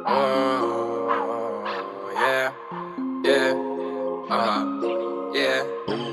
Yeah, yeah, yeah.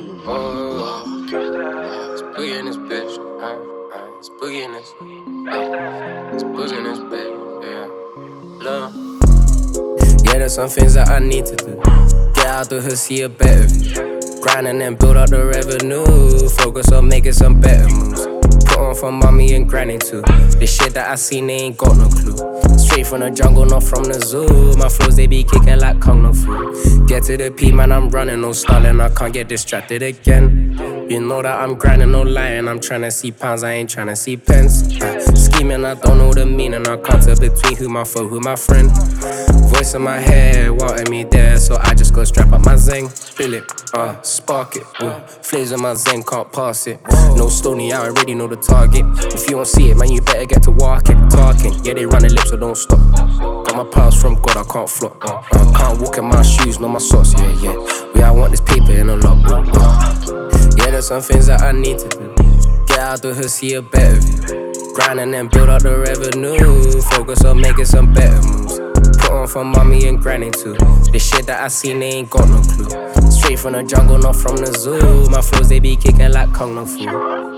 It's boogie in this bitch. It's boogie in this. It's boogie in this bitch. Yeah, love. Yeah, there's some things that I need to do. Get out the hood, see a better view. Grind and then build up the revenue. Focus on making some better moves. Put on for mommy and granny too. The shit that I seen, they ain't got no clue. Straight from the jungle, not from the zoo. My flows, they be kicking like Kung Fu. Get to the P, man, I'm running, no stalling. I can't get distracted again. You know that I'm grinding, no lying. I'm tryna see pounds, I ain't tryna see pence. Scheming, I don't know the meaning. I can't tell between who my foe, who my friend. Voice in my head, wanting me there, so I just go strap up my zing. Fill it, spark it. Flames in my zen, can't pass it. No stony, I already know the target. If you don't see it, man, you better get to walking. Talking, yeah, they run the lips, so don't stop. Got my powers from God, I can't flop. I can't walk in my shoes, no my socks, yeah. I want this paper in a lot. Yeah, there's some things that I need to do. Get out the hood, see a better view. Grind and then build up the revenue. Focus on making some better moves. Put on for mommy and granny too. The shit that I seen, they ain't got no clue. Straight from the jungle, not from the zoo. My flows, they be kicking like Kung Fu.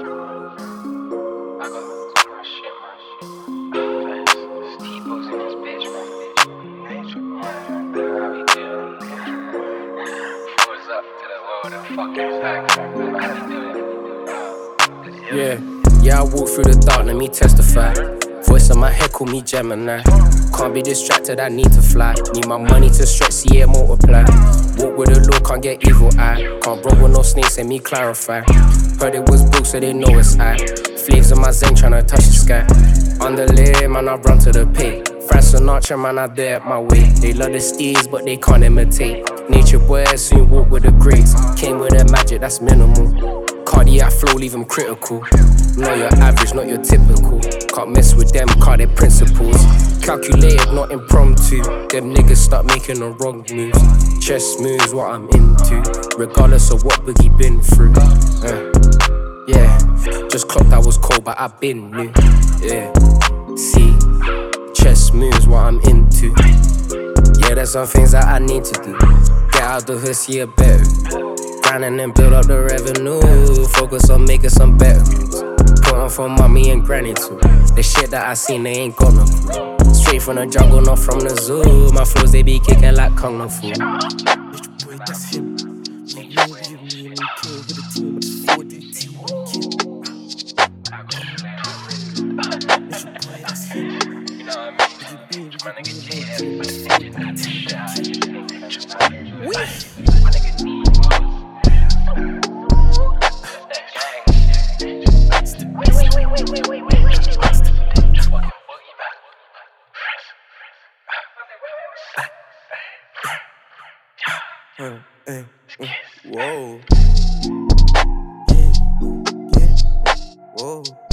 Yeah, I walk through the dark, let me testify. Voice in my head, call me Gemini. Can't be distracted, I need to fly. Need my money to stretch, see it multiply. Walk with the law, can't get evil eye. Can't roll with no snakes, let me clarify. Heard it was booked, so they know it's I. Flaves in my zen, tryna touch the sky. On the limb, man, I run to the pay. Frank Sinatra, man, I dare at my way. They love the steeds, but they can't imitate. Nature boys soon walk with the greats. Came with the magic, that's minimal. Cardiac flow, leave them critical. Not your average, not your typical. Can't mess with them, car their principles. Calculated, not impromptu. Them niggas start making the wrong moves. Chess moves, what I'm into. Regardless of what Boogie been through. Yeah, just clocked I was cold, but I been new. Yeah, see, chess moves, what I'm into. Yeah, there's some things that I need to do. Get out the hood, see a better view. Grind and then build up the revenue. Focus on making some better moves. Put on for mommy and granny too. The shit that I seen, they ain't got no clue. Straight from the jungle, not from the zoo. My flows, they be kicking like Kung Fu. That's him. You know me and kill with a team of 4DT. It's your boy, that's him. You know what I mean? Trying to get to your head, but Whoa. Yeah. Whoa.